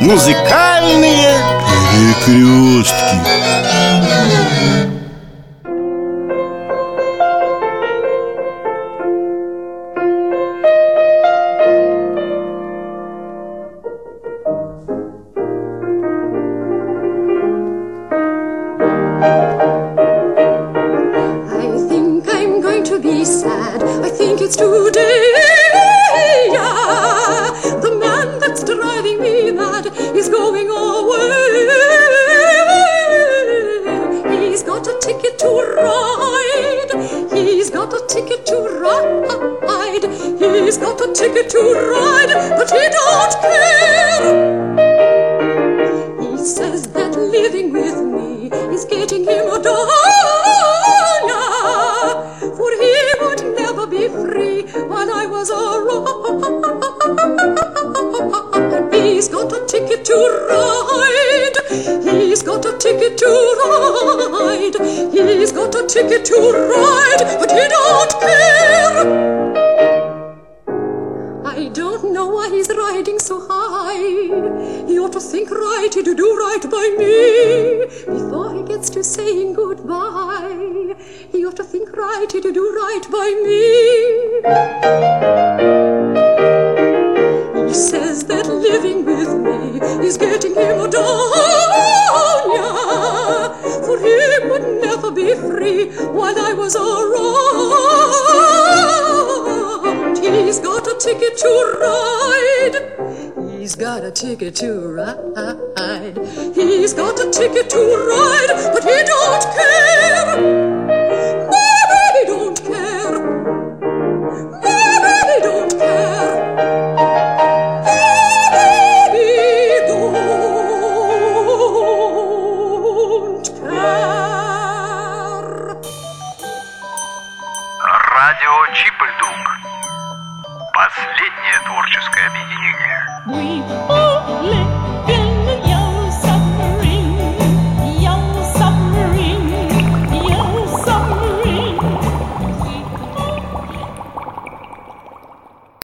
Музыкальные перекрестки. I think I'm going to be sad. I think it's today. Yeah. The man that's driving me mad is going away. He's got a ticket to ride. He's got a ticket to ride. He's got a ticket to ride, but he don't care. He says that living with me is getting him a dime, for he would never be free while I was around. He's got a ticket to ride. He's got a ticket to ride. He's got a ticket to ride, but he don't care. I don't know why he's riding so high. He ought to think right, to do right by me before he gets to saying goodbye. He ought to think right, to do right by me. He says that living with me is getting him a down, yeah, for he would never be free while I was around. He's got a ticket to ride. He's got a ticket to ride. He's got a ticket to ride, but he don't care. Maybe he don't care. Maybe he don't care. Maybe he don't care. Радио Чип-и-Дук. Последнее творческое объединение. We all live